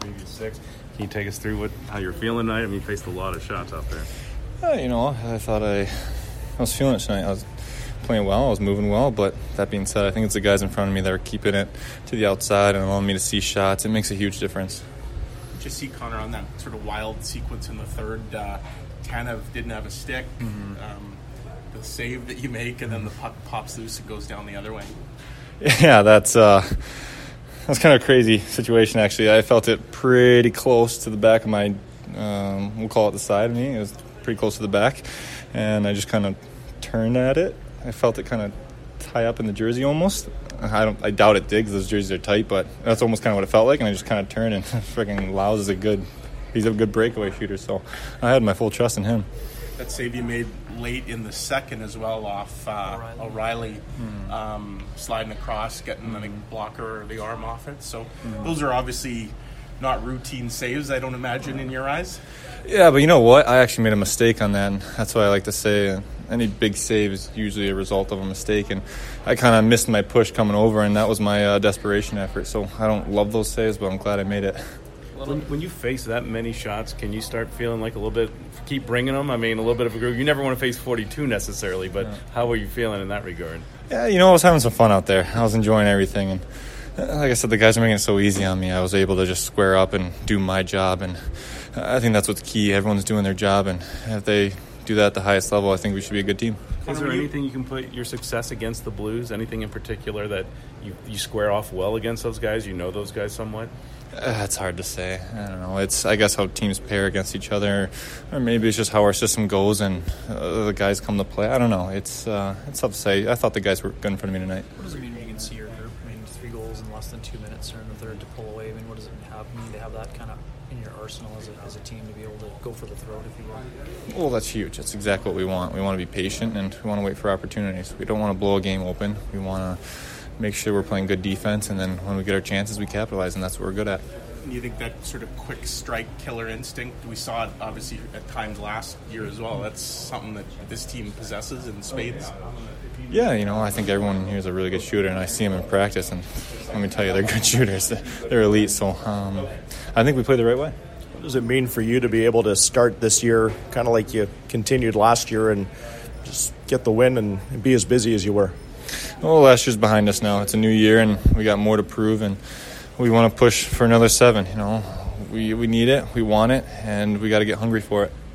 previous 6. Can you take us through how you're feeling tonight? I mean, you faced a lot of shots out there. I thought I was feeling it tonight. I was playing well. I was moving well. But that being said, I think it's the guys in front of me that are keeping it to the outside and allowing me to see shots. It makes a huge difference. Did you see, Connor, on that sort of wild sequence in the third? Tanev didn't have a stick. The save that you make, and then the puck pops loose and goes down the other way. Yeah, that's kind of a crazy situation, actually. I felt it pretty close to the back of my, we'll call it the side of me. It was pretty close to the back, and I just kind of turned at it. I felt it kind of tie up in the jersey almost. I doubt it did because those jerseys are tight, but that's almost kind of what it felt like, and I just kind of turned, and freaking Laus is he's a good breakaway shooter, so I had my full trust in him. That save you made late in the second as well off O'Reilly sliding across, getting the blocker or the arm off it. So those are obviously not routine saves, I don't imagine, in your eyes. Yeah, but you know what? I actually made a mistake on that, and that's why I like to say any big save is usually a result of a mistake, and I kind of missed my push coming over, and that was my desperation effort. So I don't love those saves, but I'm glad I made it. When you face that many shots, can you start feeling like a little bit, keep bringing them? I mean, a little bit of a groove. You never want to face 42 necessarily, but how were you feeling in that regard? Yeah, I was having some fun out there. I was enjoying everything, and like I said, the guys are making it so easy on me. I was able to just square up and do my job, and I think that's what's key. Everyone's doing their job, and if they do that at the highest level, I think we should be a good team. Is there anything you can put your success against the Blues? Anything in particular that you square off well against those guys? You know those guys somewhat? It's hard to say. I don't know. It's, I guess, how teams pair against each other, or maybe it's just how our system goes and the guys come to play. I don't know. It's tough to say. I thought the guys were good in front of me tonight. What does it mean when you can see your group? I mean, 3 goals in less than 2 minutes or in the third to pull away. I mean, what does it mean to have that kind of in your arsenal as a team to be able to go for the throat, if you will? Well, that's huge. That's exactly what we want. We want to be patient, and we want to wait for opportunities. We don't want to blow a game open. We want to make sure we're playing good defense, and then when we get our chances, we capitalize, and that's what we're good at. Do you think that sort of quick strike killer instinct, we saw it obviously at times last year as well, that's something that this team possesses in spades? Yeah, I think everyone here is a really good shooter, and I see them in practice, and let me tell you, they're good shooters. They're elite, so I think we play the right way. What does it mean for you to be able to start this year kind of like you continued last year and just get the win and be as busy as you were? Well, last year's behind us now. It's a new year, and we got more to prove, and we want to push for another 7. We need it, we want it, and we got to get hungry for it.